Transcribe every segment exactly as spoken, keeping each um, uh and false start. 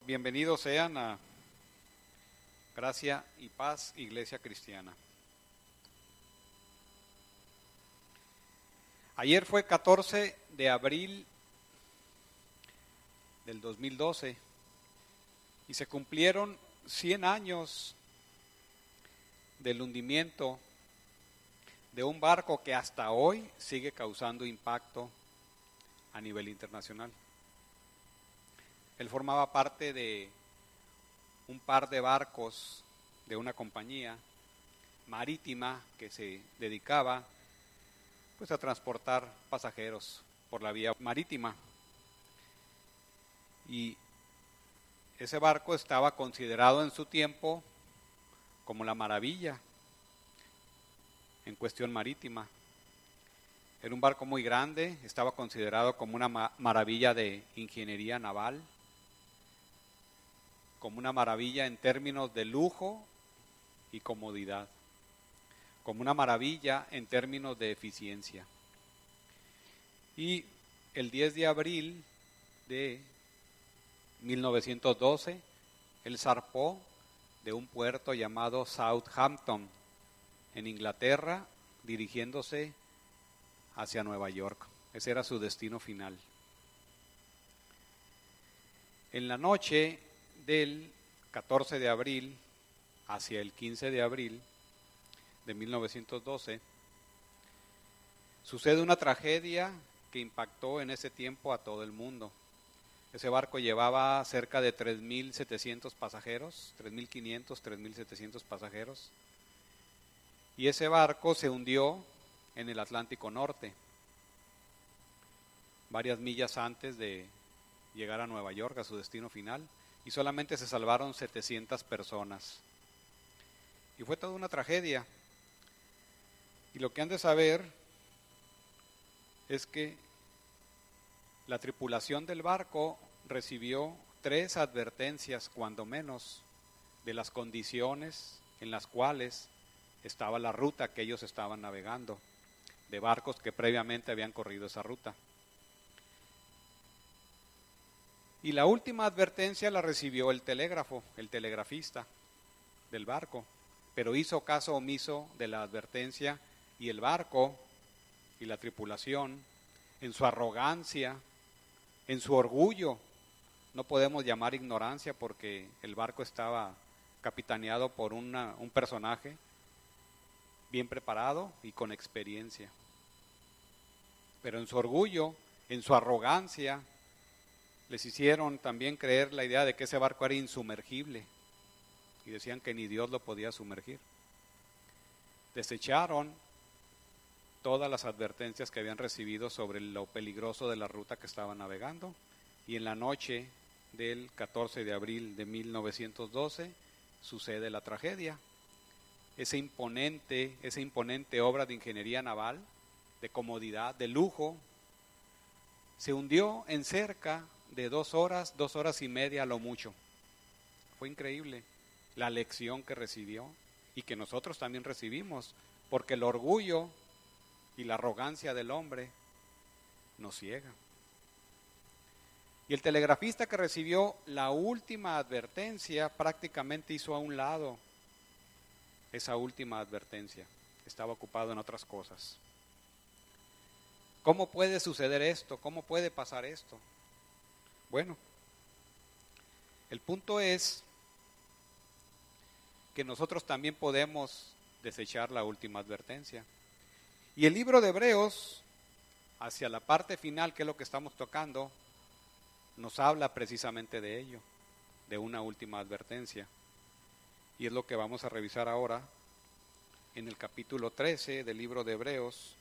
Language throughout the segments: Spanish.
bienvenidos sean a Gracia y Paz, Iglesia Cristiana. Ayer fue catorce de abril del dos mil doce y se cumplieron cien años del hundimiento de un barco que hasta hoy sigue causando impacto a nivel internacional. Él formaba parte de un par de barcos de una compañía marítima que se dedicaba pues a transportar pasajeros por la vía marítima. Y ese barco estaba considerado en su tiempo como la maravilla en cuestión marítima. Era un barco muy grande, estaba considerado como una ma- maravilla de ingeniería naval, como una maravilla en términos de lujo y comodidad, como una maravilla en términos de eficiencia. Y el diez de abril de mil novecientos doce, él zarpó de un puerto llamado Southampton, en Inglaterra, dirigiéndose hacia Nueva York. Ese era su destino final. En la noche del catorce de abril hacia el quince de abril de mil novecientos doce, sucede una tragedia que impactó en ese tiempo a todo el mundo. Ese barco llevaba cerca de tres mil setecientos pasajeros, tres mil quinientos, tres mil setecientos pasajeros, y ese barco se hundió en el Atlántico Norte, varias millas antes de llegar a Nueva York, a su destino final, y solamente se salvaron setecientas personas. Y fue toda una tragedia. Y lo que han de saber es que la tripulación del barco recibió tres advertencias, cuando menos, de las condiciones en las cuales estaba la ruta que ellos estaban navegando, de barcos que previamente habían corrido esa ruta. Y la última advertencia la recibió el telégrafo, el telegrafista del barco, pero hizo caso omiso de la advertencia, y el barco y la tripulación, en su arrogancia, en su orgullo, no podemos llamar ignorancia porque el barco estaba capitaneado por una, un personaje bien preparado y con experiencia. Pero en su orgullo, en su arrogancia, les hicieron también creer la idea de que ese barco era insumergible y decían que ni Dios lo podía sumergir. Desecharon todas las advertencias que habían recibido sobre lo peligroso de la ruta que estaban navegando, y en la noche del catorce de abril de mil novecientos doce sucede la tragedia. Ese imponente, esa imponente obra de ingeniería naval, de comodidad, de lujo, se hundió en cerca de dos horas, dos horas y media a lo mucho. Fue increíble la lección que recibió y que nosotros también recibimos, porque el orgullo y la arrogancia del hombre nos ciega. Y el telegrafista que recibió la última advertencia prácticamente hizo a un lado esa última advertencia. Estaba ocupado en otras cosas. ¿Cómo puede suceder esto? ¿Cómo puede pasar esto? Bueno, el punto es que nosotros también podemos desechar la última advertencia. Y el libro de Hebreos, hacia la parte final, que es lo que estamos tocando, nos habla precisamente de ello, de una última advertencia. Y es lo que vamos a revisar ahora en el capítulo trece del libro de Hebreos,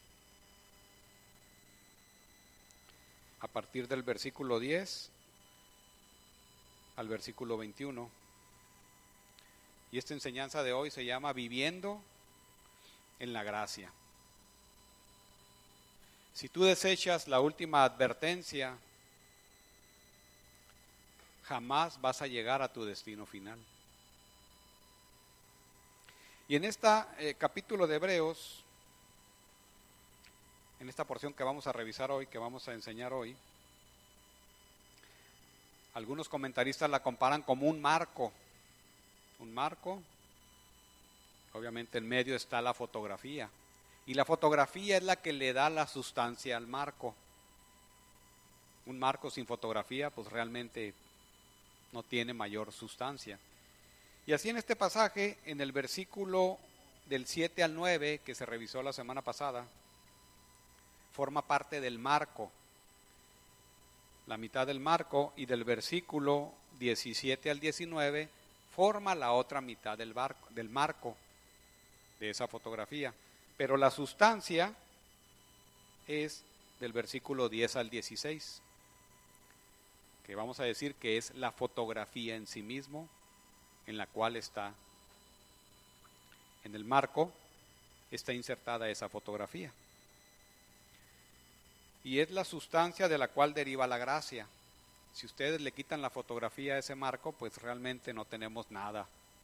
a partir del versículo diez al versículo veintiuno. Y esta enseñanza de hoy se llama Viviendo en la Gracia. Si tú desechas la última advertencia, jamás vas a llegar a tu destino final. Y en este eh, capítulo de Hebreos, en esta porción que vamos a revisar hoy, que vamos a enseñar hoy, Algunos comentaristas la comparan como un marco, un marco, obviamente en medio está la fotografía, y la fotografía es la que le da la sustancia al marco. Un marco sin fotografía pues realmente no tiene mayor sustancia. Y así en este pasaje, en el versículo del siete al nueve, que se revisó la semana pasada, forma parte del marco, la mitad del marco, y del versículo diecisiete al diecinueve forma la otra mitad del, barco, del marco de esa fotografía. Pero la sustancia es del versículo diez al dieciséis, que vamos a decir que es la fotografía en sí mismo, en la cual está, en el marco, está insertada esa fotografía. Y es la sustancia de la cual deriva la gracia. Si ustedes le quitan la fotografía a ese marco, pues realmente no tenemos nada.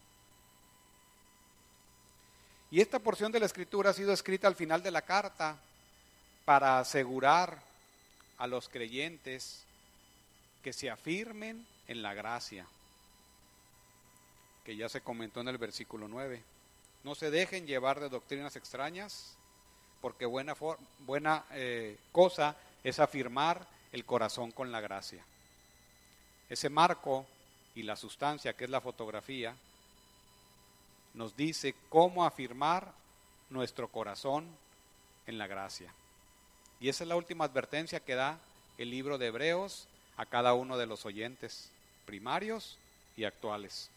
Y esta porción de la Escritura ha sido escrita al final de la carta para asegurar a los creyentes que se afirmen en la gracia, que ya se comentó en el versículo nueve. No se dejen llevar de doctrinas extrañas, porque buena, for, buena eh, cosa es afirmar el corazón con la gracia. Ese marco y la sustancia, que es la fotografía, nos dice cómo afirmar nuestro corazón en la gracia. Y esa es la última advertencia que da el libro de Hebreos a cada uno de los oyentes, primarios y actuales.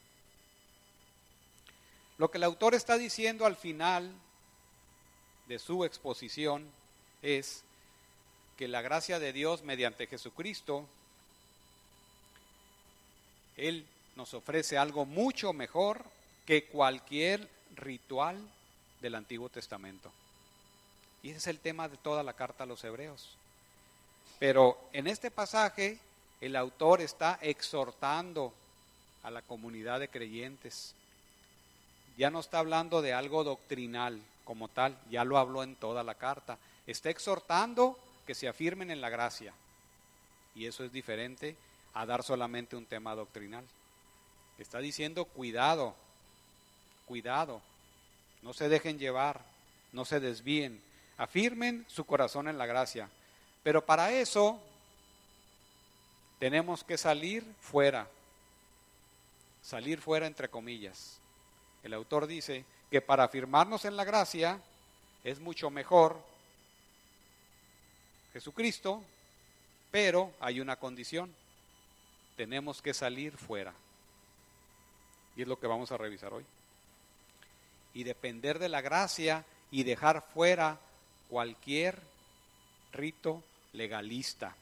Lo que el autor está diciendo al final de su exposición es que la gracia de Dios mediante Jesucristo, Él nos ofrece algo mucho mejor que cualquier ritual del Antiguo Testamento. Y ese es el tema de toda la carta a los Hebreos. Pero en este pasaje el autor está exhortando a la comunidad de creyentes. Ya no está hablando de algo doctrinal como tal, ya lo habló en toda la carta. Está exhortando que se afirmen en la gracia. Y eso es diferente a dar solamente un tema doctrinal. Está diciendo cuidado, cuidado, no se dejen llevar, no se desvíen, afirmen su corazón en la gracia. Pero para eso tenemos que salir fuera, salir fuera entre comillas. El autor dice que para afirmarnos en la gracia es mucho mejor Jesucristo, pero hay una condición, tenemos que salir fuera. Y es lo que vamos a revisar hoy. Y depender de la gracia y dejar fuera cualquier rito legalista.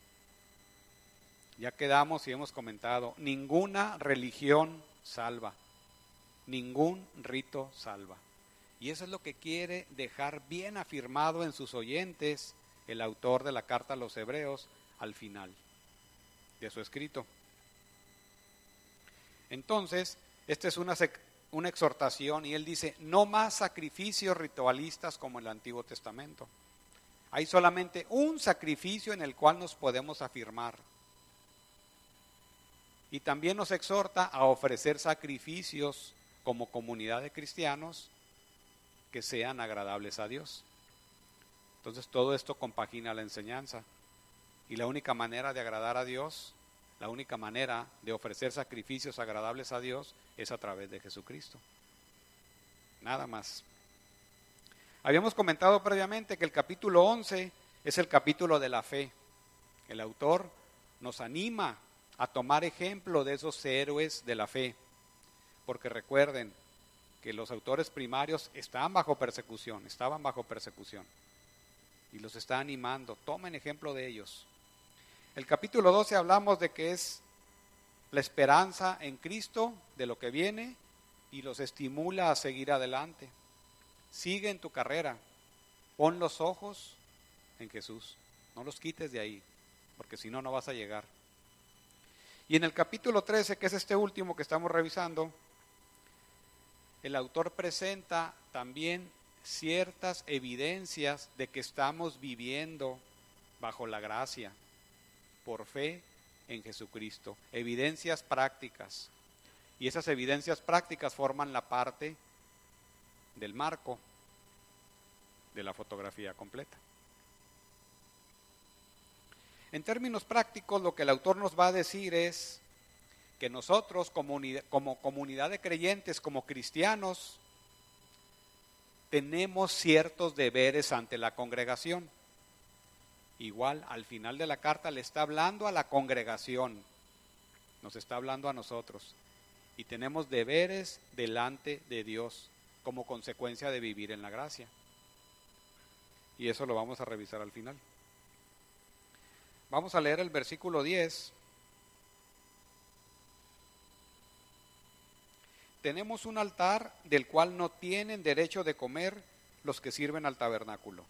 Ya quedamos y hemos comentado, ninguna religión salva, ningún rito salva. Y eso es lo que quiere dejar bien afirmado en sus oyentes el autor de la carta a los Hebreos al final de su escrito. Entonces, esta es una, una exhortación y él dice, no más sacrificios ritualistas como en el Antiguo Testamento. Hay solamente un sacrificio en el cual nos podemos afirmar. Y también nos exhorta a ofrecer sacrificios como comunidad de cristianos que sean agradables a Dios. Entonces todo esto compagina la enseñanza. Y la única manera de agradar a Dios, la única manera de ofrecer sacrificios agradables a Dios es a través de Jesucristo. Nada más. Habíamos comentado previamente que el capítulo once es el capítulo de la fe. El autor nos anima a tomar ejemplo de esos héroes de la fe, porque recuerden que los autores primarios estaban bajo persecución, estaban bajo persecución, y los está animando, tomen ejemplo de ellos. El capítulo doce hablamos de que es la esperanza en Cristo, de lo que viene, y los estimula a seguir adelante. Sigue en tu carrera, pon los ojos en Jesús, no los quites de ahí, porque si no, no vas a llegar. Y en el capítulo trece, que es este último que estamos revisando, el autor presenta también ciertas evidencias de que estamos viviendo bajo la gracia, por fe en Jesucristo. Evidencias prácticas. Y esas evidencias prácticas forman la parte del marco de la fotografía completa. En términos prácticos, lo que el autor nos va a decir es que nosotros como, como comunidad de creyentes, como cristianos, tenemos ciertos deberes ante la congregación. Igual, al final de la carta le está hablando a la congregación, nos está hablando a nosotros. Y tenemos deberes delante de Dios como consecuencia de vivir en la gracia. Y eso lo vamos a revisar al final. Vamos a leer el versículo diez. Tenemos un altar del cual no tienen derecho de comer los que sirven al tabernáculo.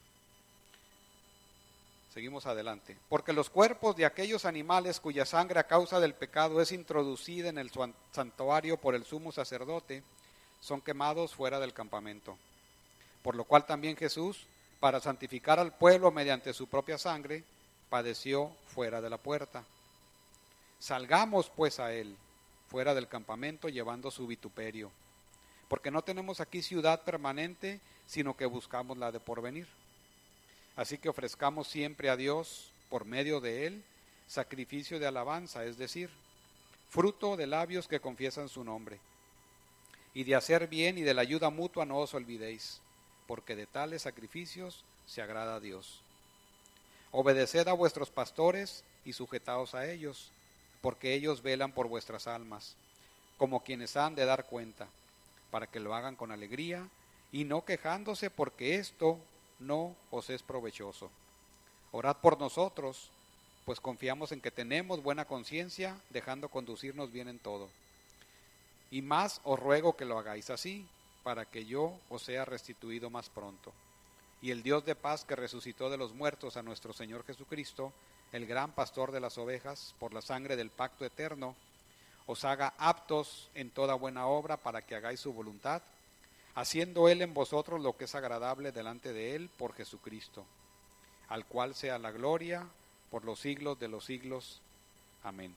Seguimos adelante. Porque los cuerpos de aquellos animales cuya sangre a causa del pecado es introducida en el santuario por el sumo sacerdote, son quemados fuera del campamento. Por lo cual también Jesús, para santificar al pueblo mediante su propia sangre, padeció fuera de la puerta. Salgamos pues a él, fuera del campamento, llevando su vituperio, porque no tenemos aquí ciudad permanente, sino que buscamos la de porvenir. Así que ofrezcamos siempre a Dios, por medio de él, sacrificio de alabanza, es decir, fruto de labios que confiesan su nombre. Y de hacer bien y de la ayuda mutua no os olvidéis, porque de tales sacrificios se agrada a Dios. Obedeced a vuestros pastores y sujetaos a ellos, porque ellos velan por vuestras almas, como quienes han de dar cuenta, para que lo hagan con alegría y no quejándose, porque esto no os es provechoso. Orad por nosotros, pues confiamos en que tenemos buena conciencia, dejando conducirnos bien en todo. Y más os ruego que lo hagáis así, para que yo os sea restituido más pronto. Y el Dios de paz, que resucitó de los muertos a nuestro Señor Jesucristo, el gran pastor de las ovejas, por la sangre del pacto eterno, os haga aptos en toda buena obra para que hagáis su voluntad, haciendo Él en vosotros lo que es agradable delante de Él por Jesucristo, al cual sea la gloria por los siglos de los siglos. Amén.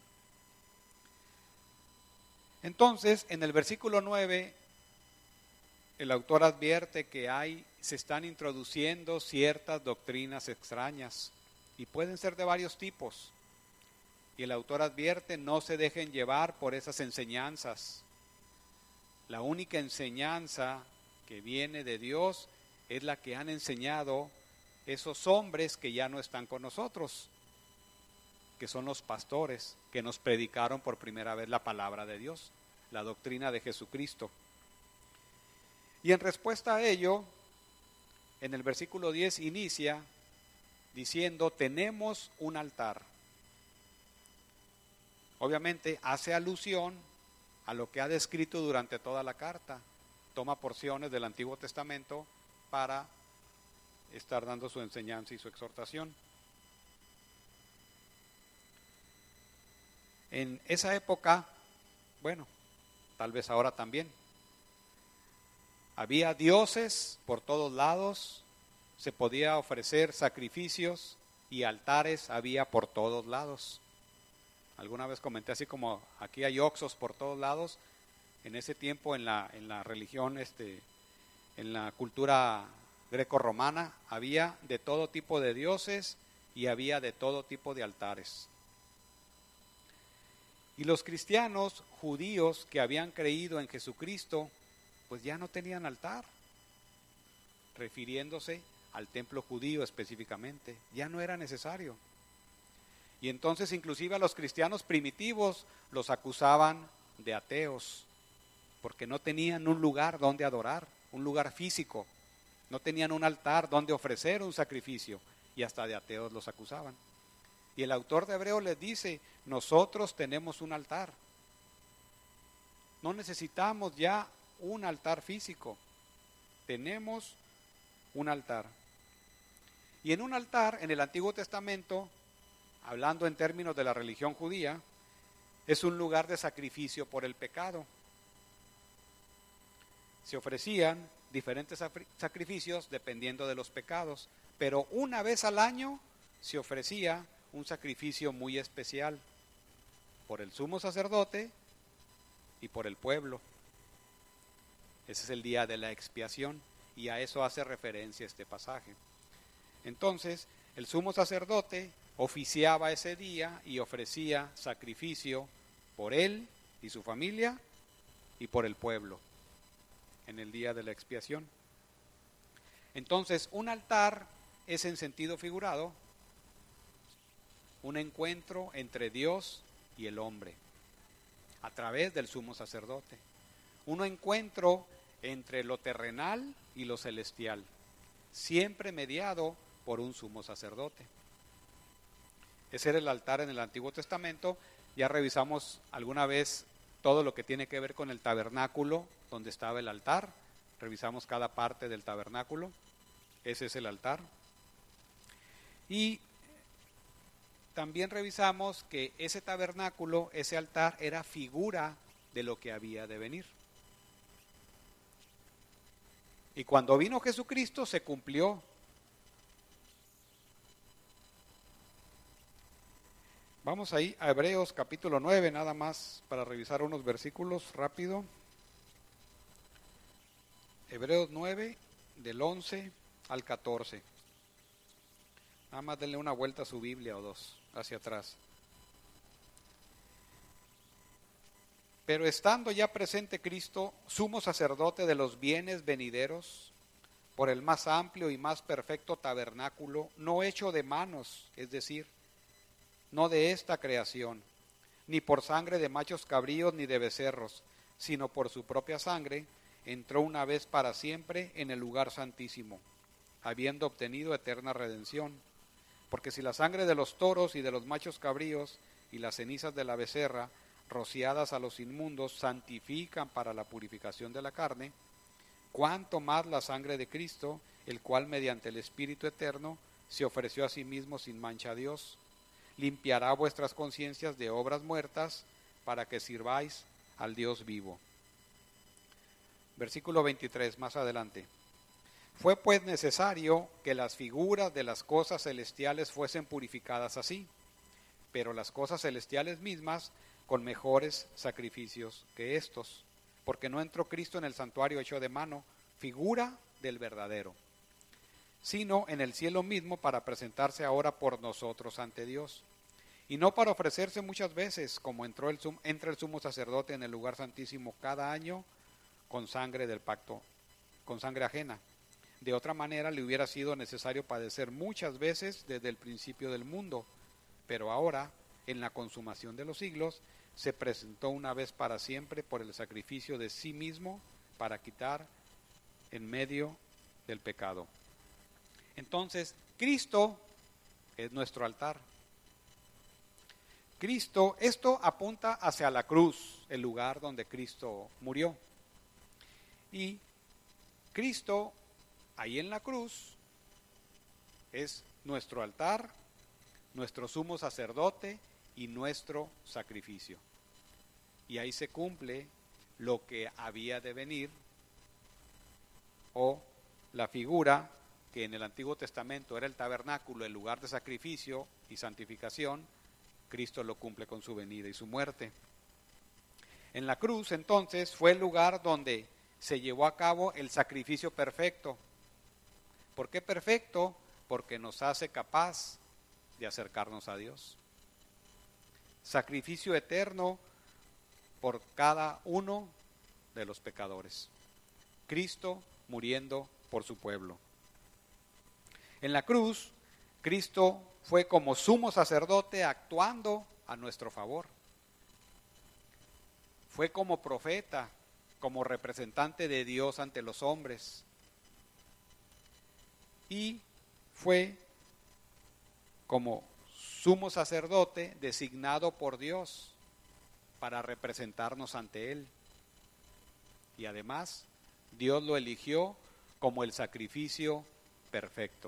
Entonces, en el versículo nueve, el autor advierte que hay, se están introduciendo ciertas doctrinas extrañas, y pueden ser de varios tipos. Y el autor advierte, no se dejen llevar por esas enseñanzas. La única enseñanza que viene de Dios es la que han enseñado esos hombres que ya no están con nosotros, que son los pastores que nos predicaron por primera vez la palabra de Dios, la doctrina de Jesucristo. Y en respuesta a ello, en el versículo diez inicia diciendo, tenemos un altar. Obviamente hace alusión a lo que ha descrito durante toda la carta. Toma porciones del Antiguo Testamento para estar dando su enseñanza y su exhortación. En esa época, bueno, tal vez ahora también, había dioses por todos lados, se podía ofrecer sacrificios y altares había por todos lados. Alguna vez comenté así como aquí hay oxos por todos lados. En ese tiempo en la, en la religión, este, en la cultura greco-romana, había de todo tipo de dioses y había de todo tipo de altares. Y los cristianos judíos que habían creído en Jesucristo, pues ya no tenían altar, refiriéndose al templo judío específicamente, ya no era necesario. Y entonces inclusive a los cristianos primitivos los acusaban de ateos, porque no tenían un lugar donde adorar, un lugar físico, no tenían un altar donde ofrecer un sacrificio, y hasta de ateos los acusaban. Y el autor de Hebreos les dice, nosotros tenemos un altar, no necesitamos ya un altar físico, tenemos un altar. Y en un altar, en el Antiguo Testamento, hablando en términos de la religión judía, es un lugar de sacrificio por el pecado. Se ofrecían diferentes sacrificios dependiendo de los pecados, pero una vez al año se ofrecía un sacrificio muy especial. por el sumo sacerdote y por el pueblo. Ese es el día de la expiación y a eso hace referencia este pasaje. Entonces, el sumo sacerdote oficiaba ese día y ofrecía sacrificio por él y su familia y por el pueblo en el día de la expiación. Entonces, un altar es en sentido figurado un encuentro entre Dios y el hombre a través del sumo sacerdote. Un encuentro entre lo terrenal y lo celestial, siempre mediado por un sumo sacerdote. Ese era el altar en el Antiguo Testamento. Ya revisamos alguna vez todo lo que tiene que ver con el tabernáculo, donde estaba el altar. Revisamos cada parte del tabernáculo. Ese es el altar. Y también revisamos que ese tabernáculo, ese altar, era figura de lo que había de venir. Y cuando vino Jesucristo se cumplió. Vamos ahí a Hebreos capítulo nueve, nada más para revisar unos versículos rápido. Hebreos nueve, del once al catorce. Nada más denle una vuelta a su Biblia o dos, hacia atrás. Pero estando ya presente Cristo, sumo sacerdote de los bienes venideros, por el más amplio y más perfecto tabernáculo, no hecho de manos, es decir, no de esta creación, ni por sangre de machos cabríos ni de becerros, sino por su propia sangre, entró una vez para siempre en el lugar santísimo, habiendo obtenido eterna redención. Porque si la sangre de los toros y de los machos cabríos y las cenizas de la becerra, rociadas a los inmundos, santifican para la purificación de la carne, cuánto más la sangre de Cristo, el cual mediante el Espíritu eterno se ofreció a sí mismo sin mancha a Dios, limpiará vuestras conciencias de obras muertas para que sirváis al Dios vivo. Versículo veintitrés, más adelante. Fue pues necesario que las figuras de las cosas celestiales fuesen purificadas así, pero las cosas celestiales mismas con mejores sacrificios que estos, porque no entró Cristo en el santuario hecho de mano, figura del verdadero, sino en el cielo mismo para presentarse ahora por nosotros ante Dios, y no para ofrecerse muchas veces, como entró el, entra el sumo sacerdote en el lugar santísimo cada año con sangre del pacto, con sangre ajena. De otra manera le hubiera sido necesario padecer muchas veces desde el principio del mundo, pero ahora, en la consumación de los siglos, se presentó una vez para siempre por el sacrificio de sí mismo para quitar en medio del pecado. Entonces, Cristo es nuestro altar. Cristo, esto apunta hacia la cruz, el lugar donde Cristo murió. Y Cristo, ahí en la cruz, es nuestro altar, nuestro sumo sacerdote y nuestro sacrificio. Y ahí se cumple lo que había de venir, o la figura que en el Antiguo Testamento era el tabernáculo, el lugar de sacrificio y santificación. Cristo lo cumple con su venida y su muerte. En la cruz, entonces, fue el lugar donde se llevó a cabo el sacrificio perfecto. ¿Por qué perfecto? Porque nos hace capaz de acercarnos a Dios. Sacrificio eterno por cada uno de los pecadores. Cristo muriendo por su pueblo. En la cruz, Cristo fue como sumo sacerdote actuando a nuestro favor. Fue como profeta, como representante de Dios ante los hombres. Y fue como sumo sacerdote designado por Dios para representarnos ante Él. Y además, Dios lo eligió como el sacrificio perfecto.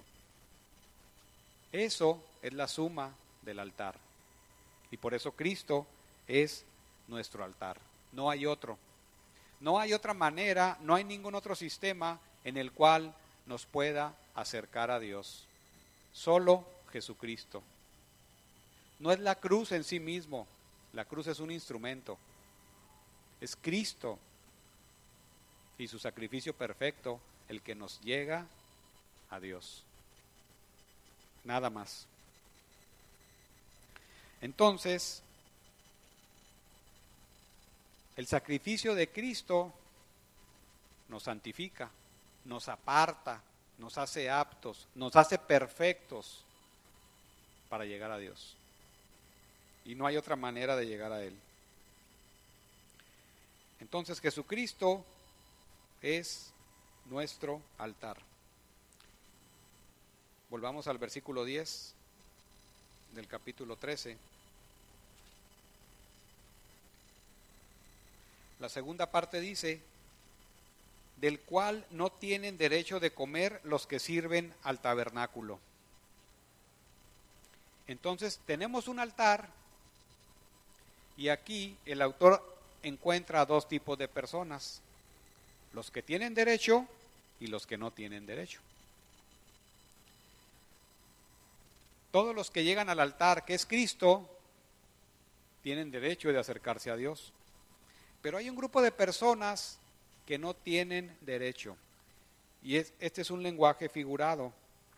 Eso es la suma del altar. Y por eso Cristo es nuestro altar. No hay otro. No hay otra manera, no hay ningún otro sistema en el cual nos pueda acercar a Dios. Solo Jesucristo. No es la cruz en sí mismo La cruz es un instrumento. Es Cristo y su sacrificio perfecto el que nos llega a Dios. Nada más. Entonces, el sacrificio de Cristo nos santifica, nos aparta, nos hace aptos, nos hace perfectos para llegar a Dios. Y no hay otra manera de llegar a Él. Entonces Jesucristo es nuestro altar. Volvamos al versículo diez del capítulo trece. La segunda parte dice, del cual no tienen derecho de comer los que sirven al tabernáculo. Entonces tenemos un altar y aquí el autor encuentra a dos tipos de personas, los que tienen derecho y los que no tienen derecho. Todos los que llegan al altar, que es Cristo, tienen derecho de acercarse a Dios. Pero hay un grupo de personas que no tienen derecho. Y es, este es un lenguaje figurado.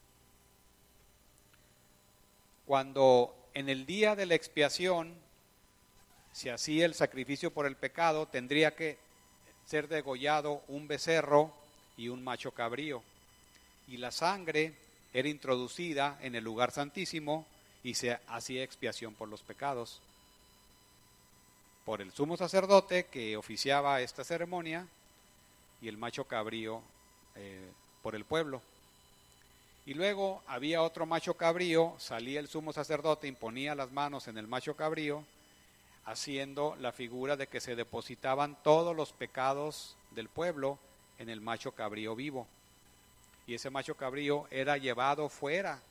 Cuando en el día de la expiación se hacía el sacrificio por el pecado, tendría que ser degollado un becerro y un macho cabrío. Y la sangre era introducida en el lugar santísimo y se hacía expiación por los pecados. Por el sumo sacerdote que oficiaba esta ceremonia y el macho cabrío eh, por el pueblo. Y luego había otro macho cabrío, salía el sumo sacerdote, imponía las manos en el macho cabrío, haciendo la figura de que se depositaban todos los pecados del pueblo en el macho cabrío vivo. Y ese macho cabrío era llevado fuera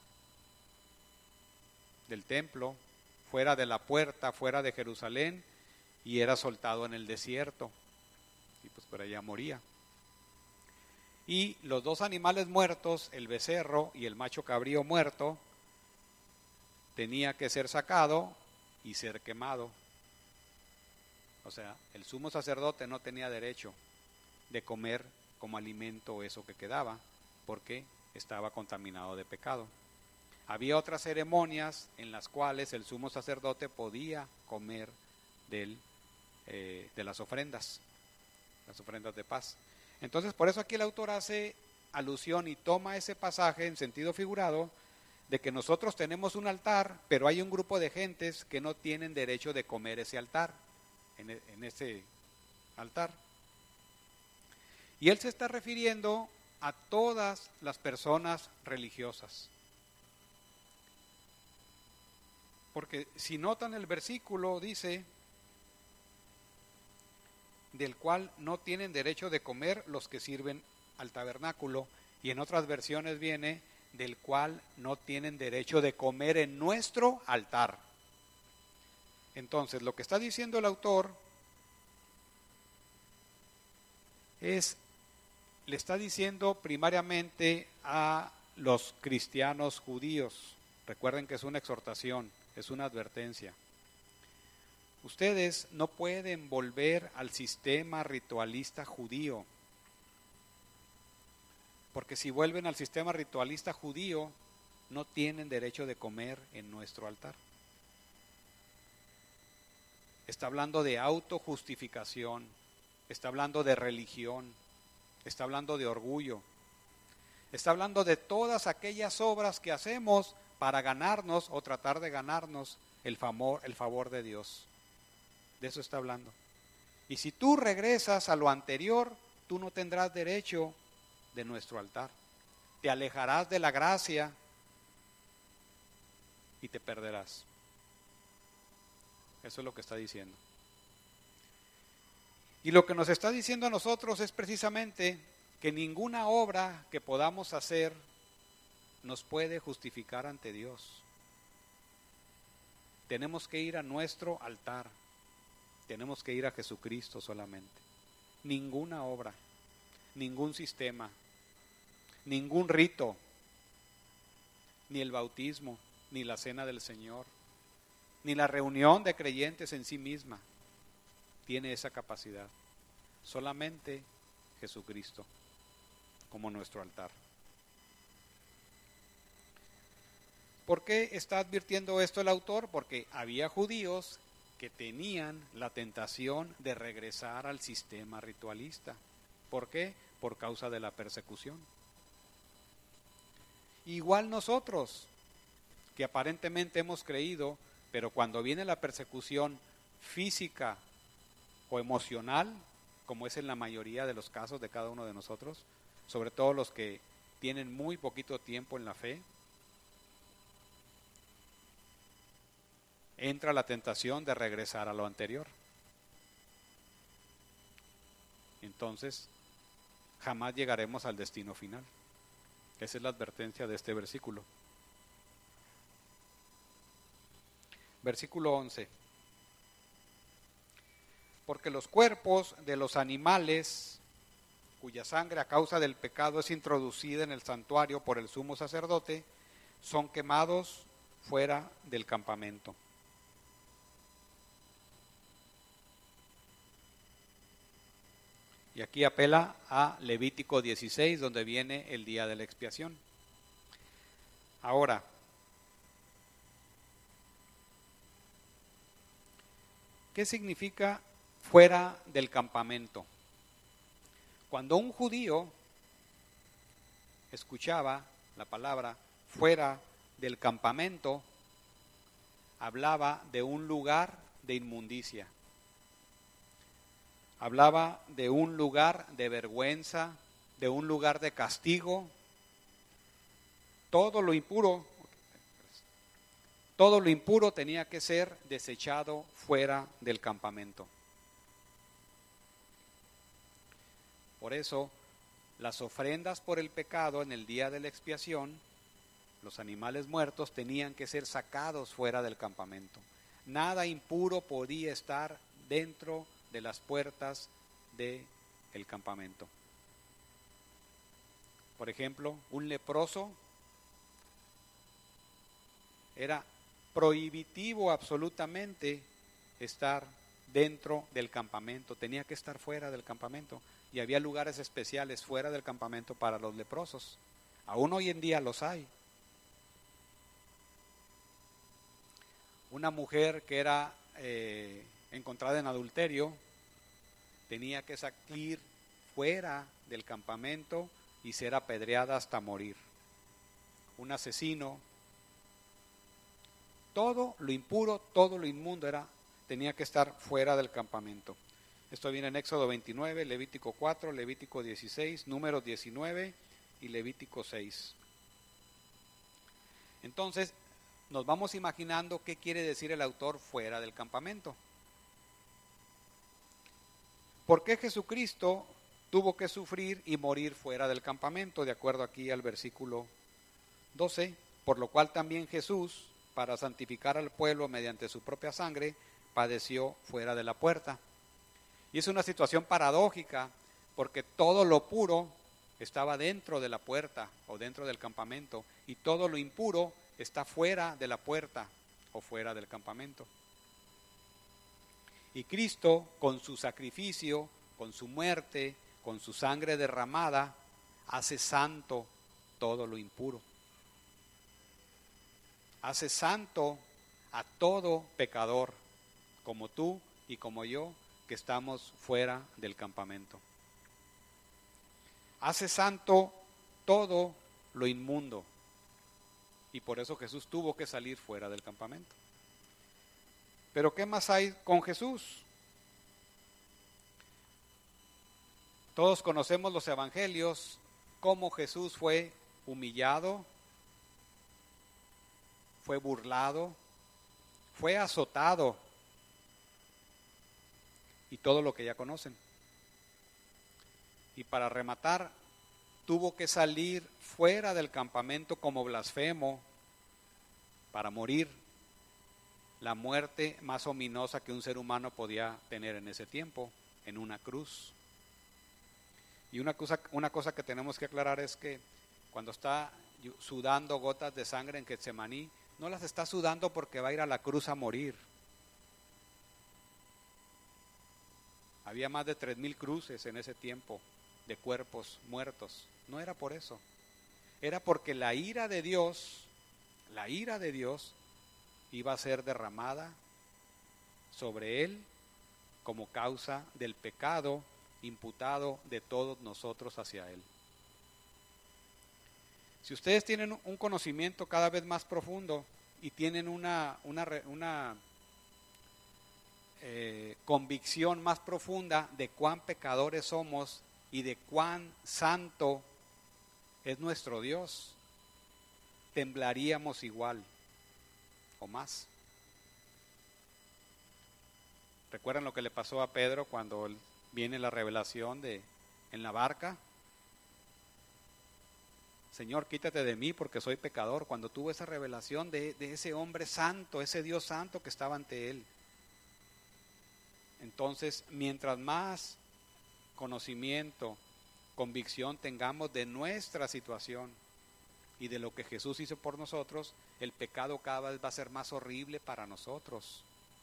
del templo, fuera de la puerta, fuera de Jerusalén, y era soltado en el desierto. Y pues por allá moría. Y los dos animales muertos, el becerro y el macho cabrío muerto, tenía que ser sacado y ser quemado. O sea, el sumo sacerdote no tenía derecho de comer como alimento eso que quedaba, porque estaba contaminado de pecado. Había otras ceremonias en las cuales el sumo sacerdote podía comer del, eh, de las ofrendas, las ofrendas de paz. Entonces, por eso aquí el autor hace alusión y toma ese pasaje en sentido figurado de que nosotros tenemos un altar, pero hay un grupo de gentes que no tienen derecho de comer ese altar, en, en ese altar. Y él se está refiriendo a todas las personas religiosas. Porque si notan el versículo dice, del cual no tienen derecho de comer los que sirven al tabernáculo, y en otras versiones viene, del cual no tienen derecho de comer en nuestro altar. Entonces, lo que está diciendo el autor es, le está diciendo primariamente a los cristianos judíos. Recuerden que es una exhortación, es una advertencia. Ustedes no pueden volver al sistema ritualista judío, porque si vuelven al sistema ritualista judío, no tienen derecho de comer en nuestro altar. Está hablando de autojustificación, está hablando de religión, está hablando de orgullo, está hablando de todas aquellas obras que hacemos para ganarnos o tratar de ganarnos el favor, el favor de Dios. De eso está hablando. Y si tú regresas a lo anterior, tú no tendrás derecho de nuestro altar. Te alejarás de la gracia y te perderás. Eso es lo que está diciendo. Y lo que nos está diciendo a nosotros es precisamente que ninguna obra que podamos hacer nos puede justificar ante Dios. Tenemos que ir a nuestro altar. Tenemos que ir a Jesucristo solamente. Ninguna obra, ningún sistema, ningún rito, ni el bautismo, ni la cena del Señor, ni la reunión de creyentes en sí misma tiene esa capacidad. Solamente Jesucristo como nuestro altar. ¿Por qué está advirtiendo esto el autor? Porque había judíos que tenían la tentación de regresar al sistema ritualista. ¿Por qué? Por causa de la persecución. Igual nosotros, que aparentemente hemos creído, pero cuando viene la persecución física o emocional, como es en la mayoría de los casos de cada uno de nosotros, sobre todo los que tienen muy poquito tiempo en la fe, entra la tentación de regresar a lo anterior. Entonces, jamás llegaremos al destino final. Esa es la advertencia de este versículo. Versículo once. Porque los cuerpos de los animales cuya sangre a causa del pecado es introducida en el santuario por el sumo sacerdote, son quemados fuera del campamento. Y aquí apela a Levítico dieciséis, donde viene el día de la expiación. Ahora, ¿qué significa fuera del campamento? Cuando un judío escuchaba la palabra fuera del campamento, hablaba de un lugar de inmundicia. Hablaba de un lugar de vergüenza, de un lugar de castigo. Todo lo impuro, todo lo impuro tenía que ser desechado fuera del campamento. Por eso, las ofrendas por el pecado en el día de la expiación, los animales muertos tenían que ser sacados fuera del campamento. Nada impuro podía estar dentro de las puertas del campamento. Por ejemplo, un leproso era prohibitivo absolutamente estar dentro del campamento, tenía que estar fuera del campamento, y había lugares especiales fuera del campamento para los leprosos. Aún hoy en día los hay. Una mujer que era eh, encontrada en adulterio tenía que salir fuera del campamento y ser apedreada hasta morir. Un asesino, todo lo impuro, todo lo inmundo era, tenía que estar fuera del campamento. Esto viene en Éxodo veintinueve, Levítico cuatro, Levítico dieciséis, Números diecinueve y Levítico seis. Entonces, nos vamos imaginando qué quiere decir el autor fuera del campamento. ¿Por qué Jesucristo tuvo que sufrir y morir fuera del campamento? De acuerdo aquí al versículo doce, por lo cual también Jesús, para santificar al pueblo mediante su propia sangre, padeció fuera de la puerta. Y es una situación paradójica, porque todo lo puro estaba dentro de la puerta o dentro del campamento, y todo lo impuro está fuera de la puerta o fuera del campamento. Y Cristo, con su sacrificio, con su muerte, con su sangre derramada, hace santo todo lo impuro. Hace santo a todo pecador, como tú y como yo, que estamos fuera del campamento. Hace santo todo lo inmundo, y por eso Jesús tuvo que salir fuera del campamento. Pero ¿qué más hay con Jesús? Todos conocemos los evangelios, cómo Jesús fue humillado, fue burlado, fue azotado, y todo lo que ya conocen. Y para rematar, tuvo que salir fuera del campamento como blasfemo para morir la muerte más ominosa que un ser humano podía tener en ese tiempo, en una cruz. Y una cosa, una cosa que tenemos que aclarar es que cuando está sudando gotas de sangre en Getsemaní, no las está sudando porque va a ir a la cruz a morir. Había más de tres mil cruces en ese tiempo de cuerpos muertos. No era por eso. Era porque la ira de Dios, la ira de Dios iba a ser derramada sobre él como causa del pecado imputado de todos nosotros hacia él. Si ustedes tienen un conocimiento cada vez más profundo y tienen una, una, una eh, convicción más profunda de cuán pecadores somos y de cuán santo es nuestro Dios, temblaríamos igual o más. ¿Recuerdan lo que le pasó a Pedro cuando viene la revelación de en la barca? Señor, quítate de mí porque soy pecador. Cuando tuvo esa revelación de, de ese hombre santo, ese Dios santo que estaba ante él. Entonces, mientras más conocimiento, convicción tengamos de nuestra situación y de lo que Jesús hizo por nosotros, el pecado cada vez va a ser más horrible para nosotros.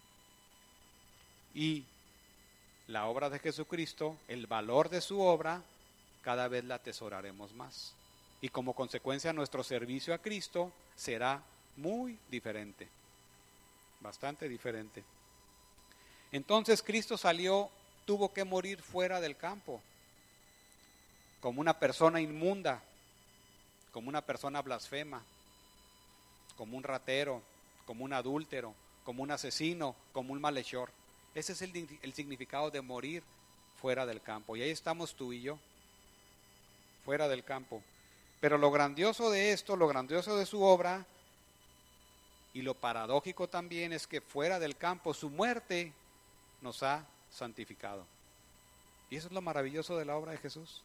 Y la obra de Jesucristo, el valor de su obra, cada vez la atesoraremos más. Y como consecuencia nuestro servicio a Cristo será muy diferente, bastante diferente. Entonces Cristo salió, tuvo que morir fuera del campo, como una persona inmunda, como una persona blasfema, como un ratero, como un adúltero, como un asesino, como un malhechor. Ese es el, el significado de morir fuera del campo. Y ahí estamos tú y yo, fuera del campo. Pero lo grandioso de esto, lo grandioso de su obra, y lo paradójico también es que fuera del campo su muerte nos ha santificado. Y eso es lo maravilloso de la obra de Jesús.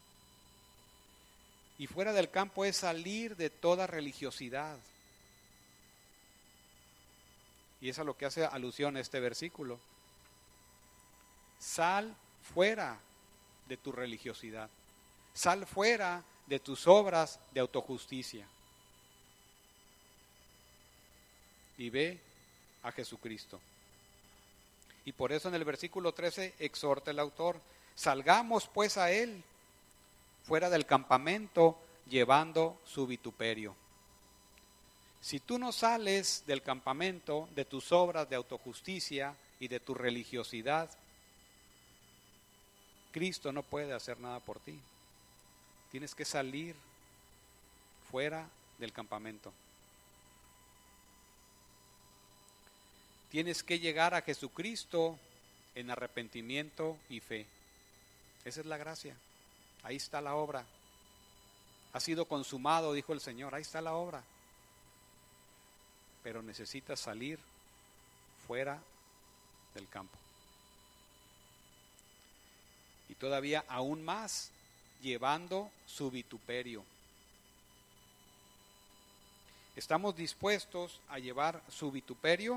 Y fuera del campo es salir de toda religiosidad. Y es a lo que hace alusión este versículo. Sal fuera de tu religiosidad. Sal fuera de tus obras de autojusticia. Y ve a Jesucristo. Y por eso en el versículo trece exhorta el autor, salgamos pues a él, fuera del campamento, llevando su vituperio. Si tú no sales del campamento, de tus obras de autojusticia y de tu religiosidad, Cristo no puede hacer nada por ti. Tienes que salir fuera del campamento. Tienes que llegar a Jesucristo en arrepentimiento y fe. Esa es la gracia. Ahí está la obra. Ha sido consumado, dijo el Señor. Ahí está la obra. Pero necesitas salir fuera del campo. Y todavía aún más, llevando su vituperio. ¿Estamos dispuestos a llevar su vituperio?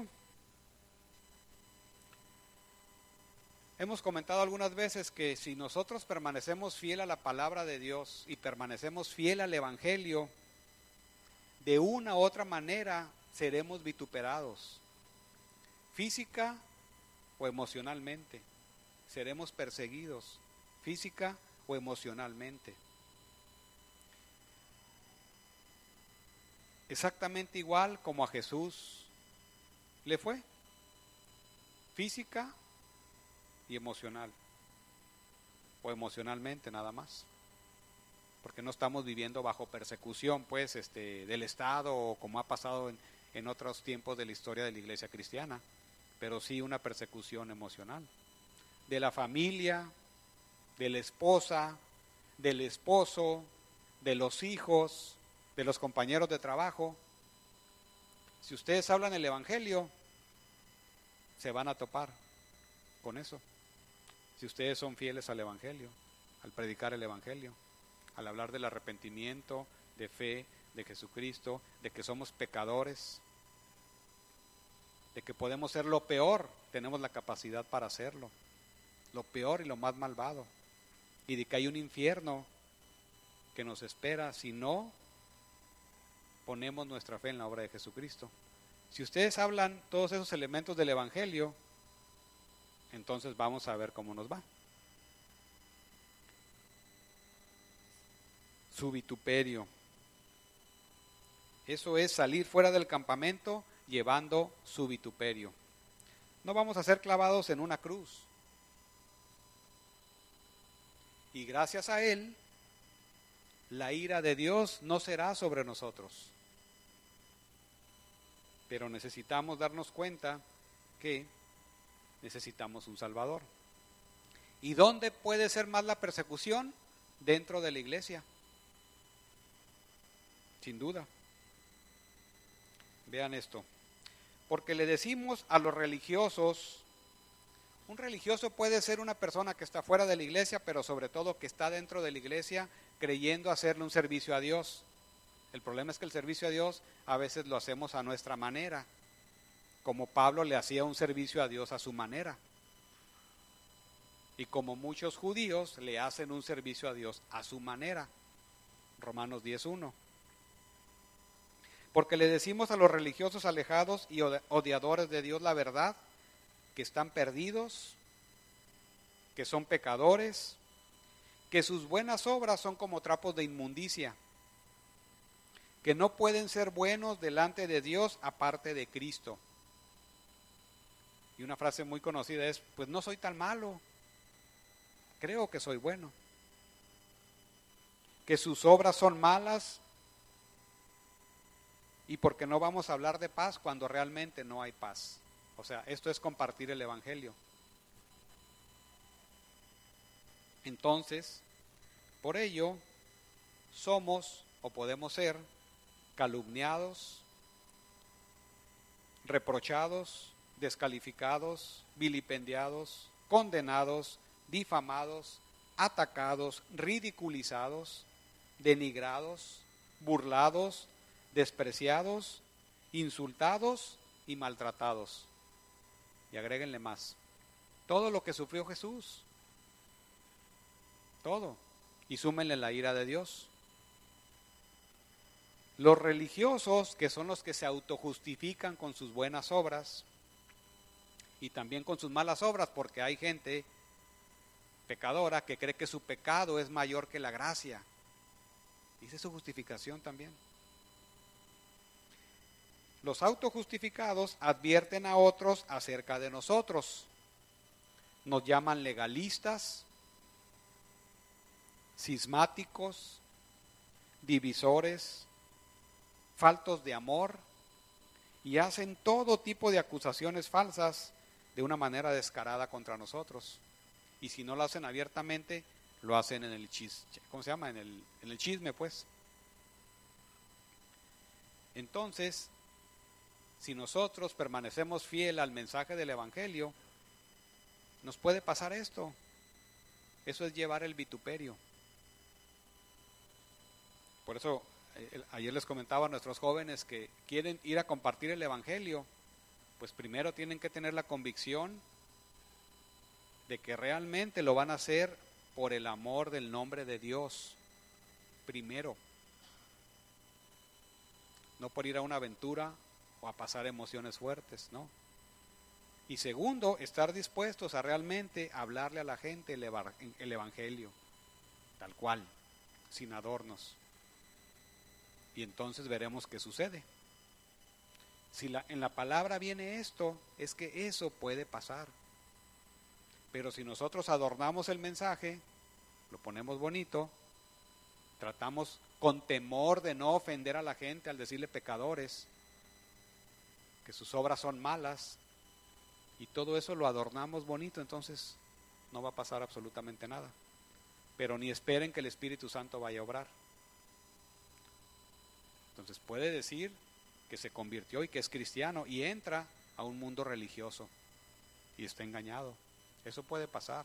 Hemos comentado algunas veces que si nosotros permanecemos fiel a la palabra de Dios y permanecemos fiel al Evangelio, de una u otra manera seremos vituperados, física o emocionalmente. Seremos perseguidos, física o emocionalmente. Exactamente igual como a Jesús le fue, física y emocional, o emocionalmente nada más, porque no estamos viviendo bajo persecución pues este del Estado o como ha pasado en, en otros tiempos de la historia de la iglesia cristiana, pero sí una persecución emocional, de la familia, de la esposa, del esposo, de los hijos, de los compañeros de trabajo. Si ustedes hablan el Evangelio, se van a topar con eso. Si ustedes son fieles al Evangelio, al predicar el Evangelio, al hablar del arrepentimiento, de fe, de Jesucristo, de que somos pecadores, de que podemos ser lo peor, tenemos la capacidad para hacerlo, lo peor y lo más malvado, y de que hay un infierno que nos espera si no ponemos nuestra fe en la obra de Jesucristo. Si ustedes hablan todos esos elementos del Evangelio, entonces vamos a ver cómo nos va. Su vituperio. Eso es salir fuera del campamento llevando su vituperio. No vamos a ser clavados en una cruz. Y gracias a Él, la ira de Dios no será sobre nosotros. Pero necesitamos darnos cuenta que necesitamos un Salvador. ¿Y dónde puede ser más la persecución? Dentro de la iglesia. Sin duda. Vean esto. Porque le decimos a los religiosos, un religioso puede ser una persona que está fuera de la iglesia, pero sobre todo que está dentro de la iglesia creyendo hacerle un servicio a Dios. El problema es que el servicio a Dios a veces lo hacemos a nuestra manera, como Pablo le hacía un servicio a Dios a su manera. Y como muchos judíos le hacen un servicio a Dios a su manera. Romanos diez uno. Porque le decimos a los religiosos alejados y odiadores de Dios la verdad, que están perdidos, que son pecadores, que sus buenas obras son como trapos de inmundicia, que no pueden ser buenos delante de Dios aparte de Cristo. Y una frase muy conocida es, pues no soy tan malo, creo que soy bueno. Que sus obras son malas, y porque no vamos a hablar de paz cuando realmente no hay paz. O sea, esto es compartir el Evangelio. Entonces, por ello, somos o podemos ser calumniados, reprochados, descalificados, vilipendiados, condenados, difamados, atacados, ridiculizados, denigrados, burlados, despreciados, insultados y maltratados. Y agréguenle más. Todo lo que sufrió Jesús. Todo. Y súmenle la ira de Dios. Los religiosos, que son los que se autojustifican con sus buenas obras y también con sus malas obras, porque hay gente pecadora que cree que su pecado es mayor que la gracia. Dice su justificación también. Los autojustificados advierten a otros acerca de nosotros. Nos llaman legalistas, cismáticos, divisores, faltos de amor, y hacen todo tipo de acusaciones falsas de una manera descarada contra nosotros. Y si no lo hacen abiertamente, lo hacen en el chisme, ¿cómo se llama? En el, en el chisme, pues. Entonces, si nosotros permanecemos fiel al mensaje del Evangelio, nos puede pasar esto. Eso es llevar el vituperio. Por eso eh, ayer les comentaba a nuestros jóvenes que quieren ir a compartir el Evangelio, pues primero tienen que tener la convicción de que realmente lo van a hacer por el amor del nombre de Dios. Primero. No por ir a una aventura o a pasar emociones fuertes, ¿no? Y segundo, estar dispuestos a realmente hablarle a la gente el, eva- el Evangelio, tal cual, sin adornos. Y entonces veremos qué sucede. Si la, en la palabra viene esto, es que eso puede pasar. Pero si nosotros adornamos el mensaje, lo ponemos bonito, tratamos con temor de no ofender a la gente al decirle pecadores, que sus obras son malas, y todo eso lo adornamos bonito, entonces no va a pasar absolutamente nada. Pero ni esperen que el Espíritu Santo vaya a obrar. Entonces puede decir que se convirtió y que es cristiano y entra a un mundo religioso y está engañado. Eso puede pasar.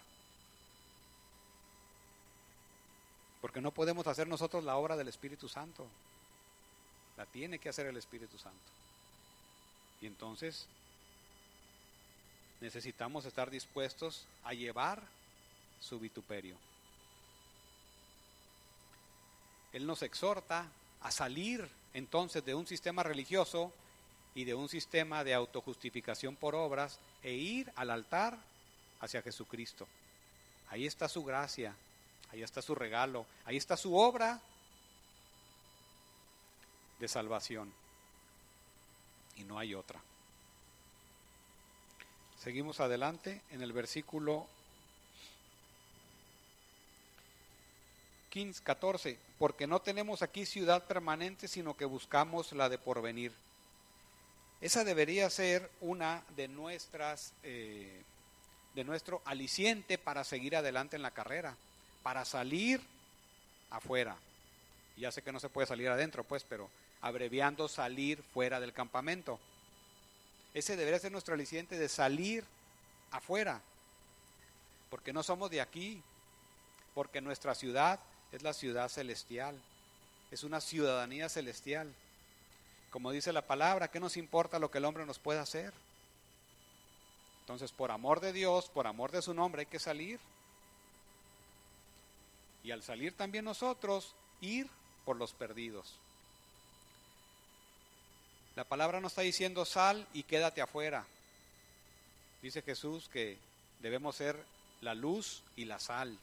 Porque no podemos hacer nosotros la obra del Espíritu Santo. La tiene que hacer el Espíritu Santo. Y entonces necesitamos estar dispuestos a llevar su vituperio. Él nos exhorta a salir entonces de un sistema religioso y de un sistema de autojustificación por obras e ir al altar hacia Jesucristo. Ahí está su gracia, ahí está su regalo, ahí está su obra de salvación. Y no hay otra. Seguimos adelante en el versículo quince, catorce. Porque no tenemos aquí ciudad permanente, sino que buscamos la de porvenir. Esa debería ser una de nuestras, eh, de nuestro aliciente para seguir adelante en la carrera, para salir afuera. Ya sé que no se puede salir adentro, pues, pero abreviando, salir fuera del campamento. Ese debería ser nuestro aliciente de salir afuera, porque no somos de aquí, porque nuestra ciudad es la ciudad celestial, es una ciudadanía celestial. Como dice la palabra, ¿qué nos importa lo que el hombre nos pueda hacer? Entonces, por amor de Dios, por amor de su nombre, hay que salir. Y al salir también nosotros, ir por los perdidos. La palabra no está diciendo sal y quédate afuera. Dice Jesús que debemos ser la luz y la sal.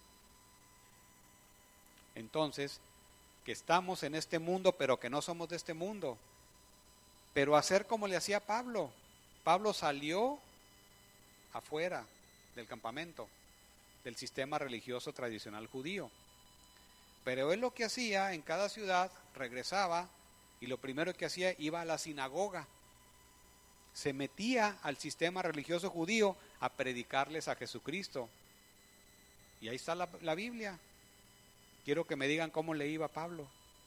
Entonces, que estamos en este mundo, pero que no somos de este mundo. Pero hacer como le hacía Pablo. Pablo salió afuera del campamento, del sistema religioso tradicional judío. Pero él lo que hacía en cada ciudad, regresaba y lo primero que hacía, iba a la sinagoga. Se metía al sistema religioso judío a predicarles a Jesucristo. Y ahí está la, la Biblia. Quiero que me digan cómo le iba a Pablo.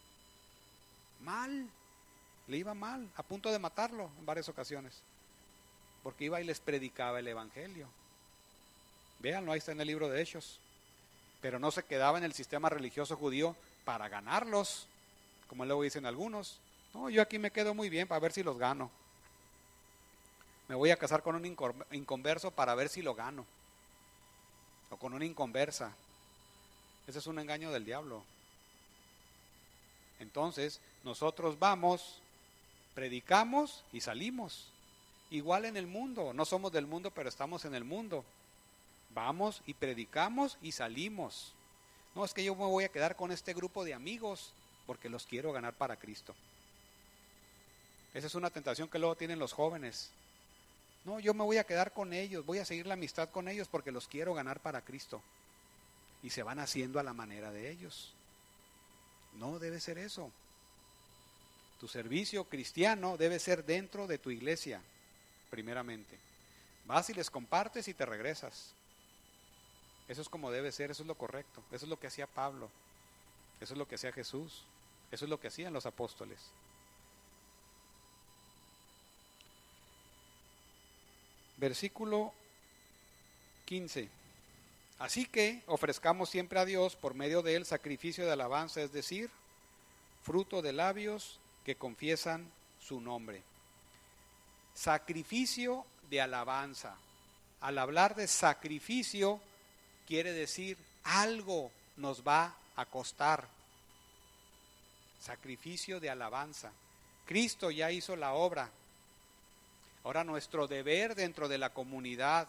Mal, le iba mal, a punto de matarlo en varias ocasiones. Porque iba y les predicaba el evangelio. Véanlo, ahí está en el libro de Hechos. Pero no se quedaba en el sistema religioso judío para ganarlos, como luego dicen algunos. No, yo aquí me quedo muy bien para ver si los gano. Me voy a casar con un inconverso para ver si lo gano. O con una inconversa. Ese es un engaño del diablo. Entonces, nosotros vamos, predicamos y salimos. Igual en el mundo, no somos del mundo, pero estamos en el mundo. Vamos y predicamos y salimos. No, es que yo me voy a quedar con este grupo de amigos porque los quiero ganar para Cristo. Esa es una tentación que luego tienen los jóvenes. No, yo me voy a quedar con ellos, voy a seguir la amistad con ellos porque los quiero ganar para Cristo. Y se van haciendo a la manera de ellos. No debe ser eso. Tu servicio cristiano debe ser dentro de tu iglesia, primeramente. Vas y les compartes y te regresas. Eso es como debe ser, eso es lo correcto. Eso es lo que hacía Pablo. Eso es lo que hacía Jesús. Eso es lo que hacían los apóstoles. Versículo quince. Así que ofrezcamos siempre a Dios por medio de él sacrificio de alabanza, es decir, fruto de labios que confiesan su nombre. Sacrificio de alabanza. Al hablar de sacrificio, quiere decir algo nos va a costar. Sacrificio de alabanza. Cristo ya hizo la obra. Ahora nuestro deber dentro de la comunidad,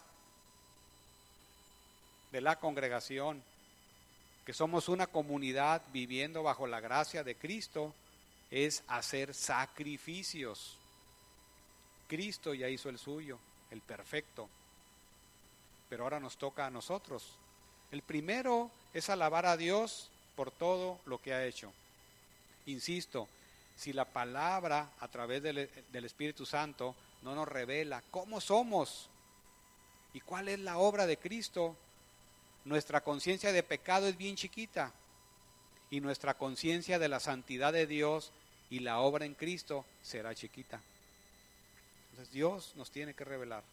de la congregación, que somos una comunidad viviendo bajo la gracia de Cristo, es hacer sacrificios. Cristo ya hizo el suyo, el perfecto, pero ahora nos toca a nosotros. El primero es alabar a Dios por todo lo que ha hecho. Insisto, si la palabra a través del, del Espíritu Santo no nos revela cómo somos y cuál es la obra de Cristo, nuestra conciencia de pecado es bien chiquita y nuestra conciencia de la santidad de Dios y la obra en Cristo será chiquita. Entonces Dios nos tiene que revelar.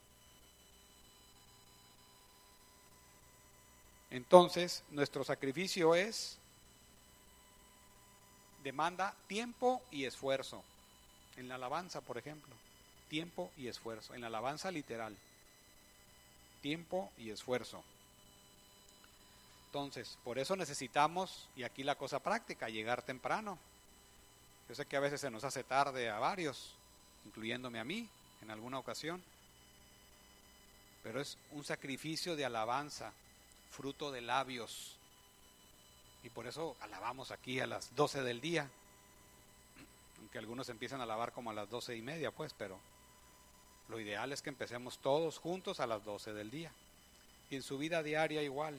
Entonces nuestro sacrificio es, demanda tiempo y esfuerzo. En la alabanza, por ejemplo, tiempo y esfuerzo. En la alabanza literal, tiempo y esfuerzo. Entonces, por eso necesitamos, y aquí la cosa práctica, llegar temprano. Yo sé que a veces se nos hace tarde a varios, incluyéndome a mí en alguna ocasión, pero es un sacrificio de alabanza, fruto de labios, y por eso alabamos aquí a las doce del día, aunque algunos empiezan a alabar como a las doce y media, pues, pero lo ideal es que empecemos todos juntos a las doce del día, y en su vida diaria igual.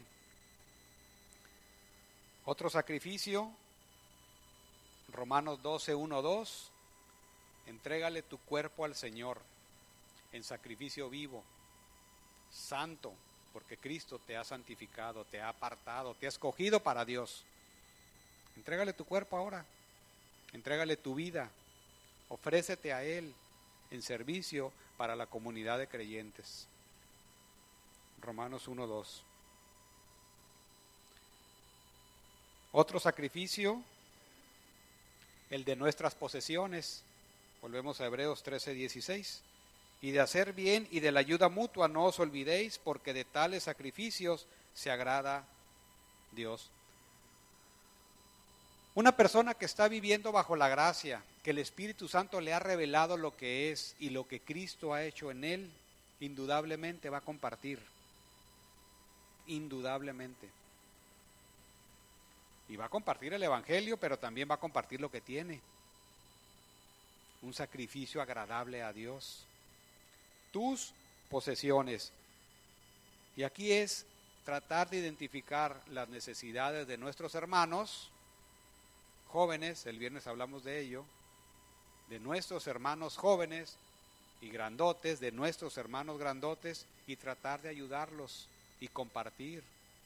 Otro sacrificio, Romanos doce, uno, dos, entrégale tu cuerpo al Señor en sacrificio vivo, santo, porque Cristo te ha santificado, te ha apartado, te ha escogido para Dios. Entrégale tu cuerpo ahora, entrégale tu vida, ofrécete a Él en servicio para la comunidad de creyentes. Romanos uno, dos. Otro sacrificio, el de nuestras posesiones. Volvemos a Hebreos trece, dieciséis. Y de hacer bien y de la ayuda mutua no os olvidéis, porque de tales sacrificios se agrada Dios. Una persona que está viviendo bajo la gracia, que el Espíritu Santo le ha revelado lo que es y lo que Cristo ha hecho en él, indudablemente va a compartir. Indudablemente. Y va a compartir el Evangelio, pero también va a compartir lo que tiene. Un sacrificio agradable a Dios. Tus posesiones. Y aquí es tratar de identificar las necesidades de nuestros hermanos jóvenes, el viernes hablamos de ello, de nuestros hermanos jóvenes y grandotes, de nuestros hermanos grandotes, y tratar de ayudarlos y compartir.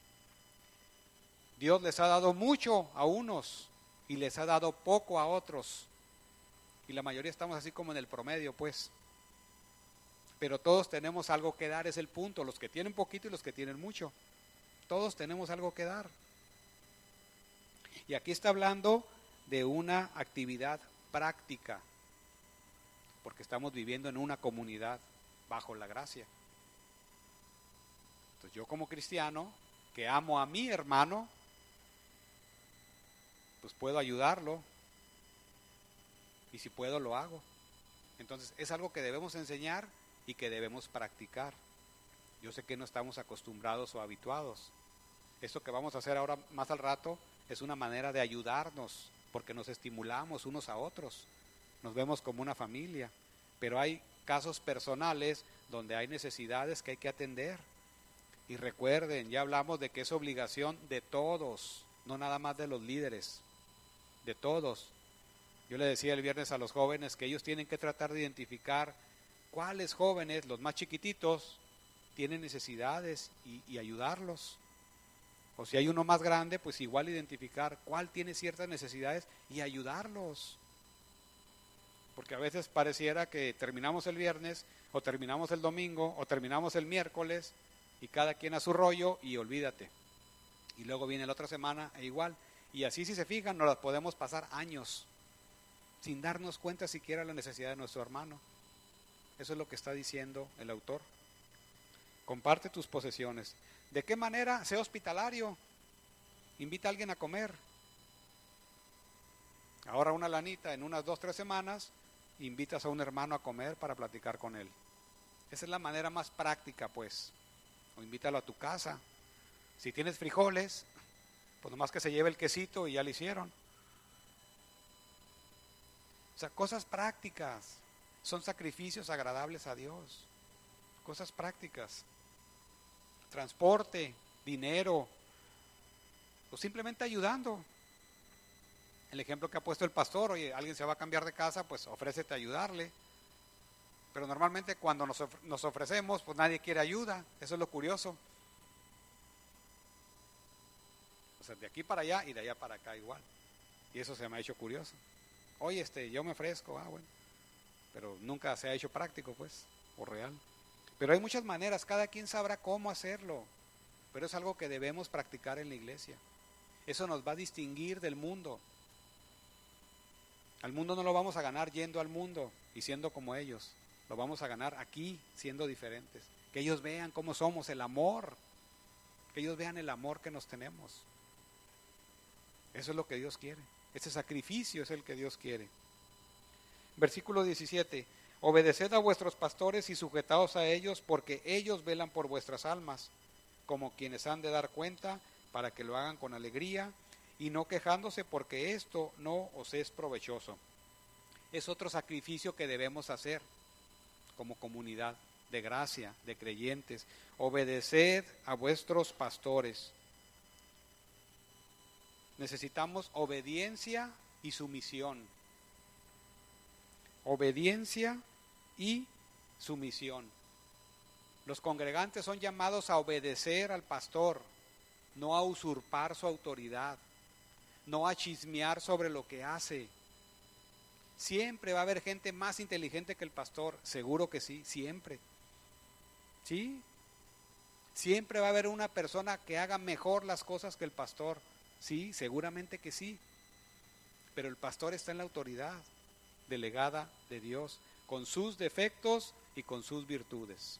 Dios les ha dado mucho a unos y les ha dado poco a otros, y la mayoría estamos así como en el promedio, pues. Pero todos tenemos algo que dar, es el punto, los que tienen poquito y los que tienen mucho. Todos tenemos algo que dar. Y aquí está hablando de una actividad práctica, porque estamos viviendo en una comunidad bajo la gracia. Entonces yo como cristiano, que amo a mi hermano, pues puedo ayudarlo, y si puedo lo hago. Entonces es algo que debemos enseñar y que debemos practicar. Yo sé que no estamos acostumbrados o habituados. Esto que vamos a hacer ahora más al rato es una manera de ayudarnos, porque nos estimulamos unos a otros, nos vemos como una familia, pero hay casos personales donde hay necesidades que hay que atender. Y recuerden, ya hablamos de que es obligación de todos, no nada más de los líderes, de todos. Yo le decía el viernes a los jóvenes que ellos tienen que tratar de identificar cuáles jóvenes, los más chiquititos, tienen necesidades y, y ayudarlos. O si hay uno más grande, pues igual identificar cuál tiene ciertas necesidades y ayudarlos. Porque a veces pareciera que terminamos el viernes, o terminamos el domingo, o terminamos el miércoles, y cada quien a su rollo, y olvídate. Y luego viene la otra semana e igual. Y así, si se fijan, nos las podemos pasar años sin darnos cuenta siquiera de la necesidad de nuestro hermano. Eso es lo que está diciendo el autor. Comparte tus posesiones. ¿De qué manera? Sé hospitalario. Invita a alguien a comer. Ahora una lanita, en unas dos, tres semanas, invitas a un hermano a comer para platicar con él. Esa es la manera más práctica, pues. O invítalo a tu casa. Si tienes frijoles, pues nomás que se lleve el quesito y ya lo hicieron. O sea, cosas prácticas. Son sacrificios agradables a Dios. Cosas prácticas. Transporte, dinero, o simplemente ayudando. El ejemplo que ha puesto el pastor, oye, alguien se va a cambiar de casa, pues ofrécete a ayudarle. Pero normalmente cuando nos, of- nos ofrecemos, pues nadie quiere ayuda. Eso es lo curioso. O sea, de aquí para allá y de allá para acá igual. Y eso se me ha hecho curioso. Oye, este, yo me ofrezco, ah, bueno. Pero nunca se ha hecho práctico, pues, o real. Pero hay muchas maneras, cada quien sabrá cómo hacerlo, pero es algo que debemos practicar en la iglesia. Eso nos va a distinguir del mundo. Al mundo no lo vamos a ganar yendo al mundo y siendo como ellos, lo vamos a ganar aquí siendo diferentes. Que ellos vean cómo somos, el amor, que ellos vean el amor que nos tenemos. Eso es lo que Dios quiere, Ese sacrificio es el que Dios quiere. Versículo diecisiete. Obedeced a vuestros pastores y sujetaos a ellos, porque ellos velan por vuestras almas, como quienes han de dar cuenta, para que lo hagan con alegría y no quejándose, porque esto no os es provechoso. Es otro sacrificio que debemos hacer como comunidad de gracia, de creyentes. Obedeced a vuestros pastores. Necesitamos obediencia y sumisión. Obediencia y sumisión. Los congregantes son llamados a obedecer al pastor, no a usurpar su autoridad, no a chismear sobre lo que hace. Siempre va a haber gente más inteligente que el pastor, seguro que sí, siempre. ¿Sí? Siempre va a haber una persona que haga mejor las cosas que el pastor, sí, seguramente que sí. Pero el pastor está en la autoridad delegada de Dios, con sus defectos y con sus virtudes.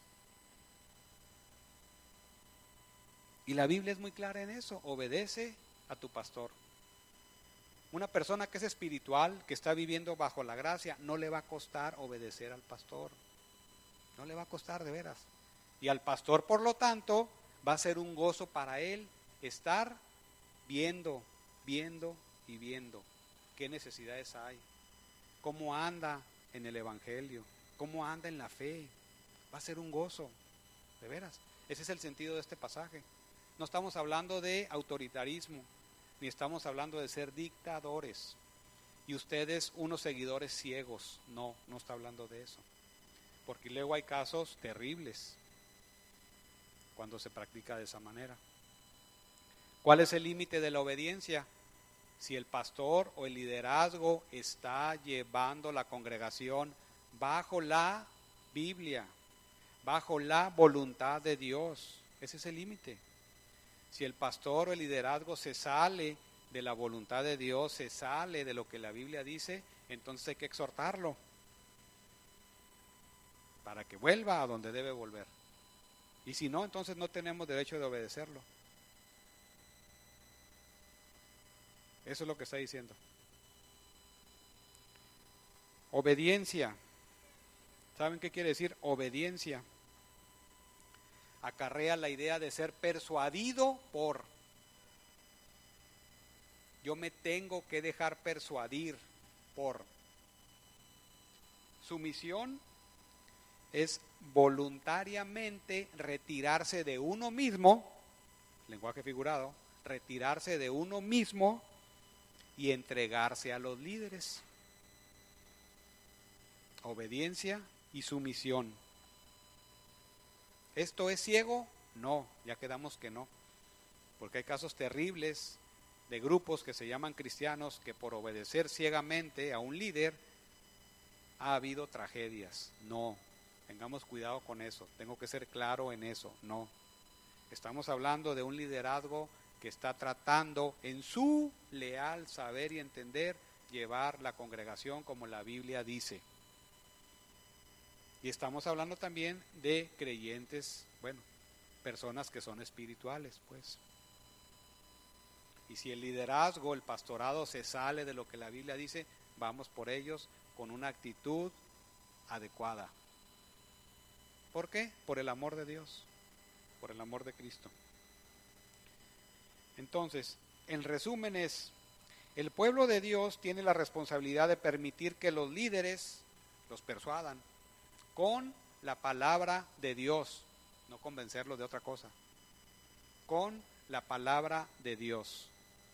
Y la Biblia es muy clara en eso: obedece a tu pastor. Una persona que es espiritual, que está viviendo bajo la gracia, no le va a costar obedecer al pastor. No le va a costar, de veras. Y al pastor, por lo tanto, va a ser un gozo para él estar viendo, viendo y viendo qué necesidades hay, cómo anda en el evangelio, cómo anda en la fe. Va a ser un gozo, de veras. Ese es el sentido de este pasaje. No estamos hablando de autoritarismo, ni estamos hablando de ser dictadores y ustedes unos seguidores ciegos. No, no está hablando de eso, porque luego hay casos terribles cuando se practica de esa manera. ¿Cuál es el límite de la obediencia? Si el pastor o el liderazgo está llevando la congregación bajo la Biblia, bajo la voluntad de Dios. Ese es el límite. Si el pastor o el liderazgo se sale de la voluntad de Dios, se sale de lo que la Biblia dice, entonces hay que exhortarlo para que vuelva a donde debe volver. Y si no, entonces no tenemos derecho de obedecerlo. Eso es lo que está diciendo. Obediencia. ¿Saben qué quiere decir obediencia? Acarrea la idea de ser persuadido por. Yo me tengo que dejar persuadir por. Sumisión es voluntariamente retirarse de uno mismo, lenguaje figurado, retirarse de uno mismo y entregarse a los líderes. Obediencia y sumisión. ¿Esto es ciego? No, ya quedamos que no, porque hay casos terribles de grupos que se llaman cristianos que por obedecer ciegamente a un líder ha habido tragedias. No, tengamos cuidado con eso, tengo que ser claro en eso, no. Estamos hablando de un liderazgo que está tratando en su leal saber y entender llevar la congregación como la Biblia dice. Y estamos hablando también de creyentes, bueno, personas que son espirituales, pues. Y si el liderazgo, el pastorado se sale de lo que la Biblia dice, vamos por ellos con una actitud adecuada. ¿Por qué? Por el amor de Dios, por el amor de Cristo. Entonces, en resumen es, el pueblo de Dios tiene la responsabilidad de permitir que los líderes los persuadan con la palabra de Dios, no convencerlos de otra cosa, con la palabra de Dios.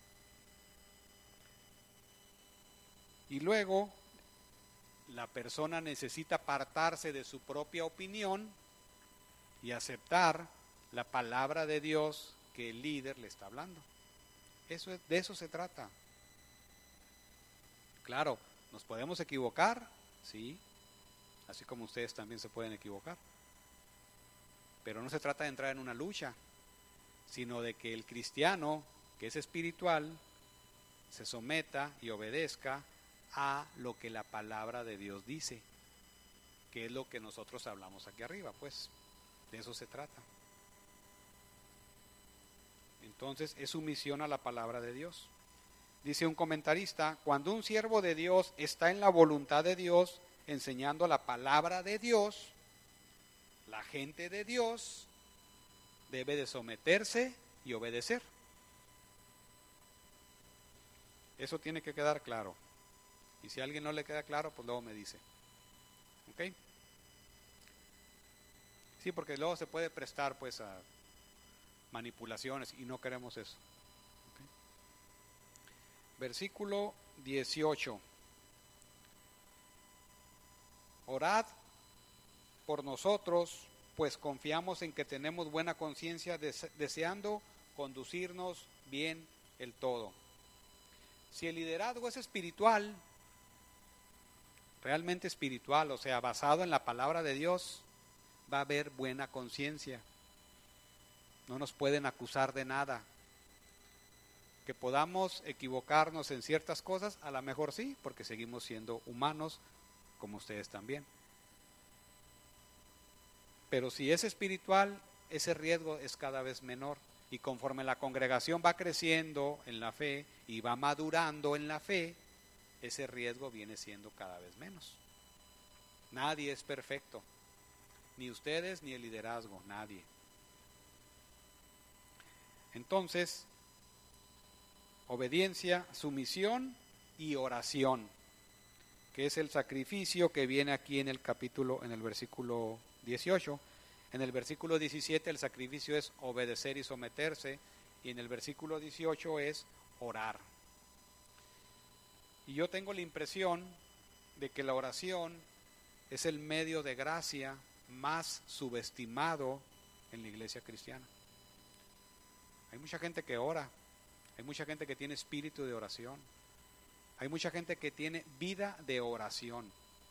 Y luego, la persona necesita apartarse de su propia opinión y aceptar la palabra de Dios que el líder le está hablando. Eso es, de eso se trata. Claro, ¿nos podemos equivocar? Sí, así como ustedes también se pueden equivocar. Pero no se trata de entrar en una lucha, sino de que el cristiano, que es espiritual, se someta y obedezca a lo que la palabra de Dios dice, que es lo que nosotros hablamos aquí arriba, pues, de eso se trata. Entonces es sumisión a la palabra de Dios. Dice un comentarista, cuando un siervo de Dios está en la voluntad de Dios, enseñando la palabra de Dios, la gente de Dios debe de someterse y obedecer. Eso tiene que quedar claro. Y si a alguien no le queda claro, pues luego me dice. ¿Ok? Sí, porque luego se puede prestar pues a manipulaciones y no queremos eso. ¿Ok? Versículo dieciocho. Orad por nosotros, pues confiamos en que tenemos buena conciencia, deseando conducirnos bien el todo. Si el liderazgo es espiritual, realmente espiritual, o sea, basado en la palabra de Dios, va a haber buena conciencia. No nos pueden acusar de nada. Que podamos equivocarnos en ciertas cosas, a lo mejor sí, porque seguimos siendo humanos, como ustedes también. Pero si es espiritual, ese riesgo es cada vez menor. Y conforme la congregación va creciendo en la fe y va madurando en la fe, ese riesgo viene siendo cada vez menos. Nadie es perfecto. Ni ustedes ni el liderazgo, nadie. Entonces, obediencia, sumisión y oración, que es el sacrificio que viene aquí en el capítulo, en el versículo dieciocho. En el versículo diecisiete el sacrificio es obedecer y someterse, y en el versículo dieciocho es orar. Y yo tengo la impresión de que la oración es el medio de gracia más subestimado en la iglesia cristiana. Hay mucha gente que ora, hay mucha gente que tiene espíritu de oración, hay mucha gente que tiene vida de oración,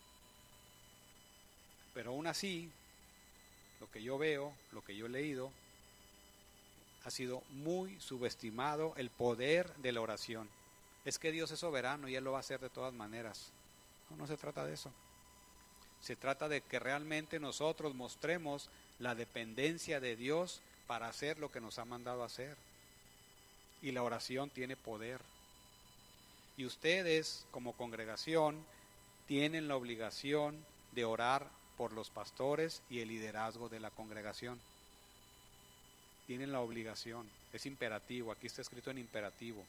pero aún así, lo que yo veo, lo que yo he leído, ha sido muy subestimado el poder de la oración. Es que Dios es soberano y Él lo va a hacer de todas maneras. No, no se trata de eso. Se trata de que realmente nosotros mostremos la dependencia de Dios para hacer lo que nos ha mandado hacer. Y la oración tiene poder. Y ustedes, como congregación, tienen la obligación de orar por los pastores y el liderazgo de la congregación. Tienen la obligación, es imperativo, aquí está escrito en imperativo.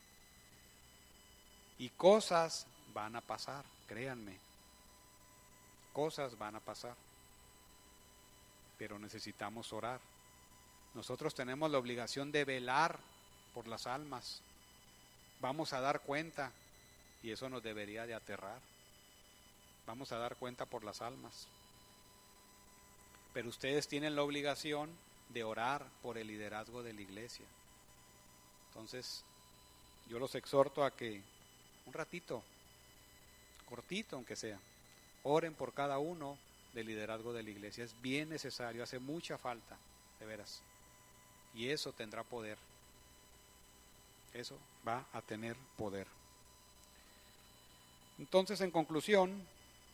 Y cosas van a pasar, créanme, cosas van a pasar, pero necesitamos orar. Nosotros tenemos la obligación de velar por las almas, vamos a dar cuenta, y eso nos debería de aterrar, vamos a dar cuenta por las almas. Pero ustedes tienen la obligación de orar por el liderazgo de la iglesia. Entonces, yo los exhorto a que un ratito, cortito aunque sea, oren por cada uno del liderazgo de la iglesia. Es bien necesario, hace mucha falta, de veras. Y eso tendrá poder. Eso va a tener poder. Entonces, en conclusión,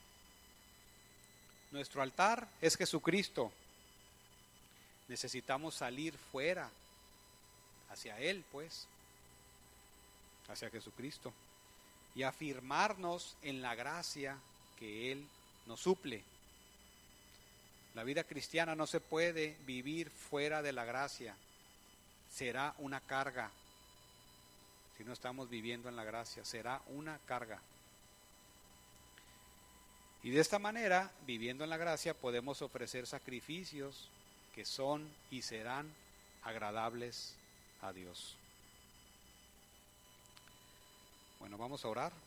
nuestro altar es Jesucristo. Necesitamos salir fuera, hacia Él, pues, hacia Jesucristo, y afirmarnos en la gracia que Él nos suple. La vida cristiana no se puede vivir fuera de la gracia. Será una carga. Si no estamos viviendo en la gracia, será una carga. Y de esta manera, viviendo en la gracia, podemos ofrecer sacrificios que son y serán agradables a Dios. Bueno, vamos a orar.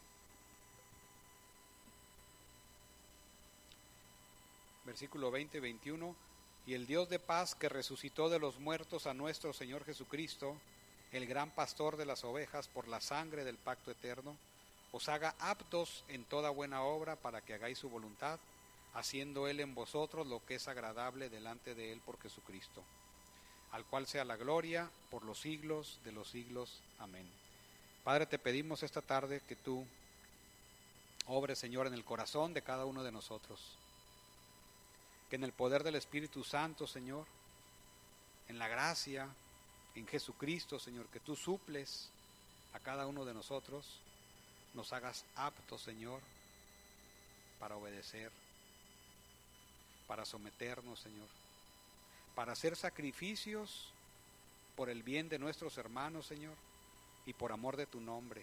Versículo veinte, veintiuno. Y el Dios de paz que resucitó de los muertos a nuestro Señor Jesucristo, el gran pastor de las ovejas, por la sangre del pacto eterno, os haga aptos en toda buena obra para que hagáis su voluntad, haciendo Él en vosotros lo que es agradable delante de Él por Jesucristo, al cual sea la gloria por los siglos de los siglos. Amén. Padre, te pedimos esta tarde que tú obres, Señor, en el corazón de cada uno de nosotros, que en el poder del Espíritu Santo, Señor, en la gracia, en Jesucristo, Señor, que tú suples a cada uno de nosotros nos hagas aptos, Señor, para obedecer, para someternos, Señor, para hacer sacrificios por el bien de nuestros hermanos, Señor, y por amor de tu nombre,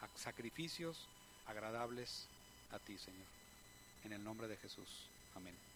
sacrificios agradables a ti, Señor, en el nombre de Jesús. Amén.